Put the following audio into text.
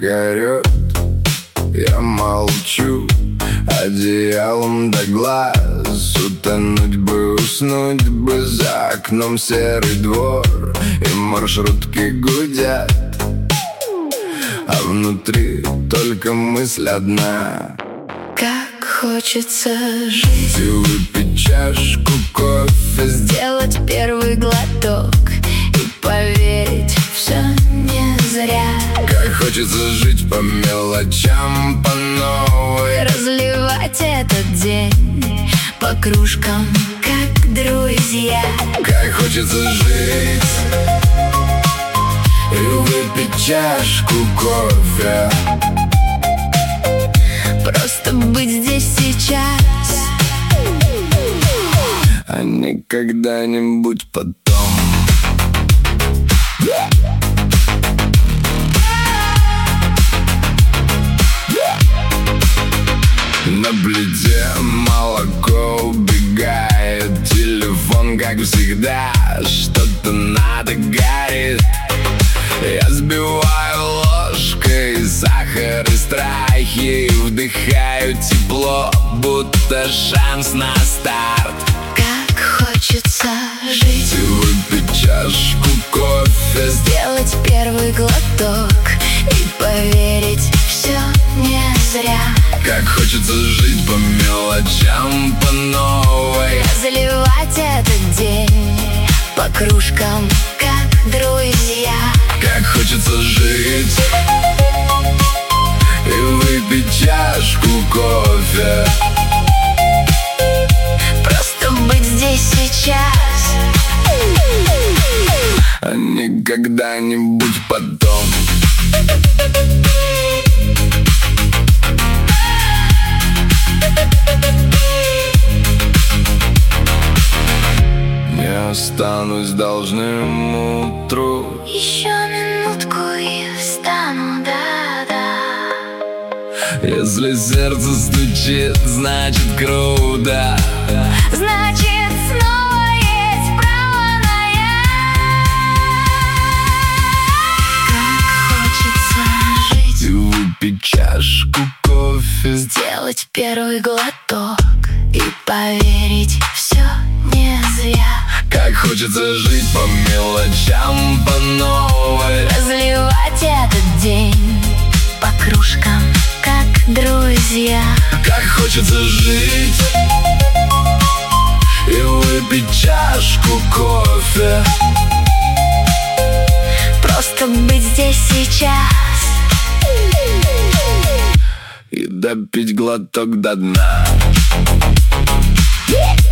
горет, я молчу, одеялом до глаз. Утонуть бы, уснуть бы, за окном серый двор, и маршрутки гудят, а внутри только мысль одна. Как хочется жить и выпить чашку кофе, сделать первый глоток и поверить, все не зря. Как хочется жить по мелочам, по новой, разливать этот день по кружкам, как друзья. Как хочется жить и выпить чашку кофе, просто быть здесь сейчас, а не когда-нибудь потом. На плите молоко убегает, телефон, как всегда, что-то надо горит. Я сбиваю ложкой сахар и страхи, вдыхаю тепло, будто шанс на старт. Как хочется жить и выпить чашку кофе, сделать первый глоток и поверить, все не зря. Как хочется жить по мелочам, по новой, разливать этот день по кружкам, как друзья. Как хочется жить и выпить чашку кофе, просто быть здесь сейчас, а не когда-нибудь потом. Не останусь должным утру, еще минутку и встану, да-да. Если сердце стучит, значит круто, значит снова есть право на я. Как хочется жить и выпить чашку кофе, сделать первый глоток и поверить, все не зря. Как хочется жить по мелочам, по новой, разливать этот день по кружкам, как друзья. Как хочется жить и выпить чашку кофе, просто быть здесь сейчас и допить глоток до дна.